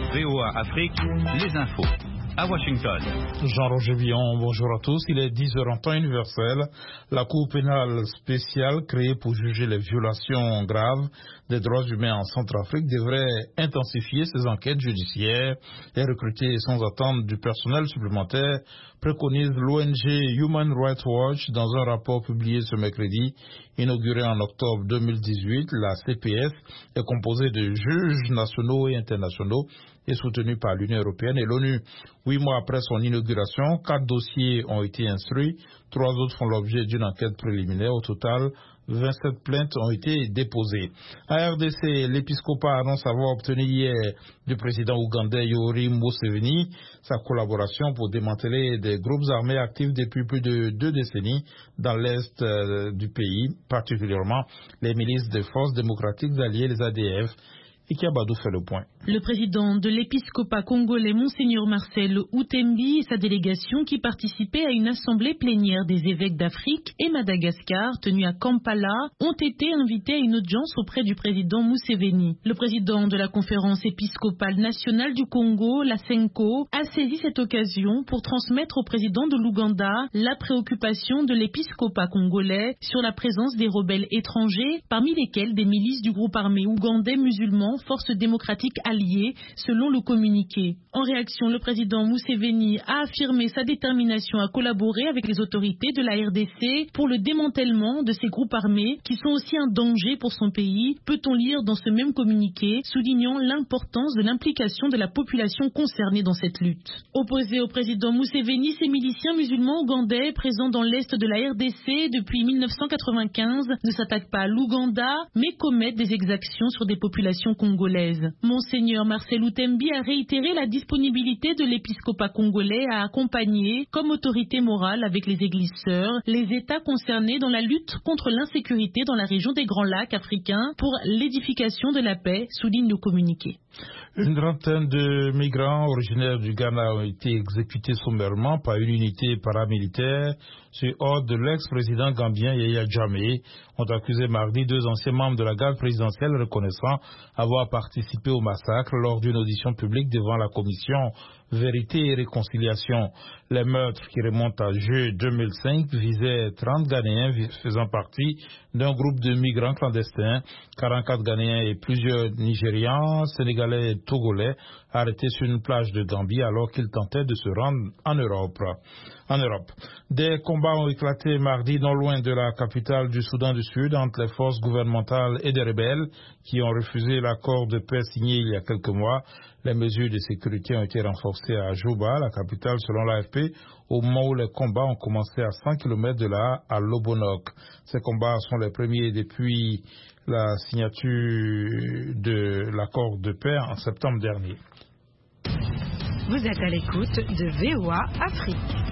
VOA Afrique, les infos. À Washington. Jean-Roger Villon, bonjour à tous. Il est 10h en temps universel. La Cour pénale spéciale créée pour juger les violations graves des droits humains en Centrafrique devrait intensifier ses enquêtes judiciaires et recruter sans attendre du personnel supplémentaire, préconise l'ONG Human Rights Watch dans un rapport publié ce mercredi. Inauguré en octobre 2018, la CPS est composée de juges nationaux et internationaux et soutenue par l'Union européenne et l'ONU. 8 mois après son inauguration, 4 dossiers ont été instruits, 3 autres font l'objet d'une enquête préliminaire. Au total, 27 plaintes ont été déposées. À RDC, l'épiscopat annonce avoir obtenu hier du président ougandais Yoweri Museveni sa collaboration pour démanteler des groupes armés actifs depuis plus de 2 décennies dans l'est du pays, particulièrement les milices des forces démocratiques alliées, les ADF. Et Kiabadou fait le point. Le président de l'épiscopat congolais, Monseigneur Marcel Outembi, et sa délégation qui participait à une assemblée plénière des évêques d'Afrique et Madagascar tenue à Kampala ont été invités à une audience auprès du président Museveni. Le président de la conférence épiscopale nationale du Congo, la CENCO, a saisi cette occasion pour transmettre au président de l'Ouganda la préoccupation de l'épiscopat congolais sur la présence des rebelles étrangers, parmi lesquels des milices du groupe armé ougandais musulman Forces démocratiques alliées, selon le communiqué. En réaction, le président Museveni a affirmé sa détermination à collaborer avec les autorités de la RDC pour le démantèlement de ces groupes armés qui sont aussi un danger pour son pays, peut-on lire dans ce même communiqué, soulignant l'importance de l'implication de la population concernée dans cette lutte. Opposés au président Museveni, ces miliciens musulmans ougandais présents dans l'est de la RDC depuis 1995 ne s'attaquent pas à l'Ouganda, mais commettent des exactions sur des populations congolaises. Monseigneur Marcel Outembi a réitéré la disponibilité de l'épiscopat congolais à accompagner, comme autorité morale avec les églises sœurs, les États concernés dans la lutte contre l'insécurité dans la région des Grands Lacs africains pour l'édification de la paix, souligne le communiqué. Une trentaine de migrants originaires du Ghana ont été exécutés sommairement par une unité paramilitaire sur ordre de l'ex-président gambien Yaya Jammeh. Ont accusé mardi 2 anciens membres de la garde présidentielle reconnaissant avoir participé au massacre lors d'une audition publique devant la commission Vérité et Réconciliation. Les meurtres qui remontent à juillet 2005 visaient 30 Ghanéens faisant partie d'un groupe de migrants clandestins, 44 Ghanéens et plusieurs Nigérians, Sénégalais et Togolais arrêtés sur une plage de Gambie alors qu'ils tentaient de se rendre en Europe. Des combats ont éclaté mardi non loin de la capitale du Soudan du Sud entre les forces gouvernementales et des rebelles qui ont refusé l'accord de paix signé il y a quelques mois. Les mesures de sécurité ont été renforcées à Juba, la capitale selon l'AFP, au moment où les combats ont commencé à 100 km de là, à Lobonok. Ces combats sont les premiers depuis la signature de l'accord de paix en septembre dernier. Vous êtes à l'écoute de VOA Afrique.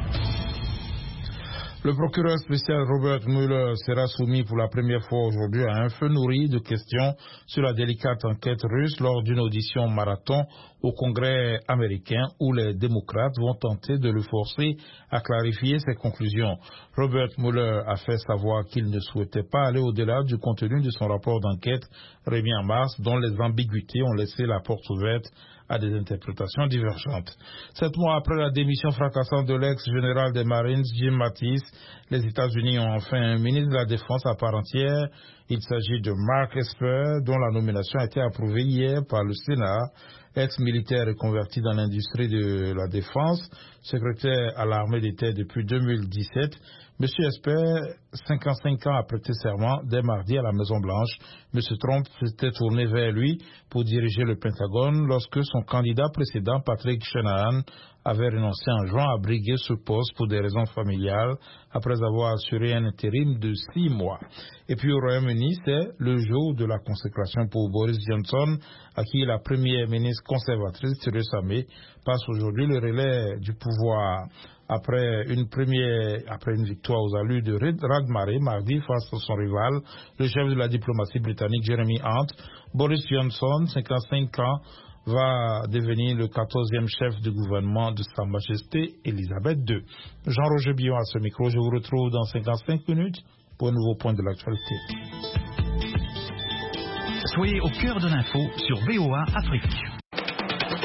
Le procureur spécial Robert Mueller sera soumis pour la première fois aujourd'hui à un feu nourri de questions sur la délicate enquête russe lors d'une audition marathon au Congrès américain où les démocrates vont tenter de le forcer à clarifier ses conclusions. Robert Mueller a fait savoir qu'il ne souhaitait pas aller au-delà du contenu de son rapport d'enquête remis en mars, dont les ambiguïtés ont laissé la porte ouverte à des interprétations divergentes. 7 mois après la démission fracassante de l'ex-général des Marines, Jim Mattis, les États-Unis ont enfin un ministre de la Défense à part entière. Il s'agit de Mark Esper, dont la nomination a été approuvée hier par le Sénat. Ex-militaire et converti dans l'industrie de la défense, secrétaire à l'armée des terres depuis 2017, M. Esper, 55 ans, a prêté serment dès mardi à la Maison-Blanche. M. Trump s'était tourné vers lui pour diriger le Pentagone lorsque son candidat précédent, Patrick Shanahan, avait renoncé en juin à briguer ce poste pour des raisons familiales après avoir assuré un intérim de 6 mois. Et puis au Royaume-Uni, c'est le jour de la consécration pour Boris Johnson, à qui la première ministre conservatrice Theresa May passe aujourd'hui le relais du pouvoir. Après une victoire aux allures de raz-de-marée mardi face à son rival, le chef de la diplomatie britannique Jeremy Hunt, Boris Johnson, 55 ans, va devenir le 14e chef de gouvernement de Sa Majesté Elisabeth II. Jean-Roger Billon à ce micro, je vous retrouve dans 55 minutes pour un nouveau point de l'actualité. Soyez au cœur de l'info sur VOA Afrique.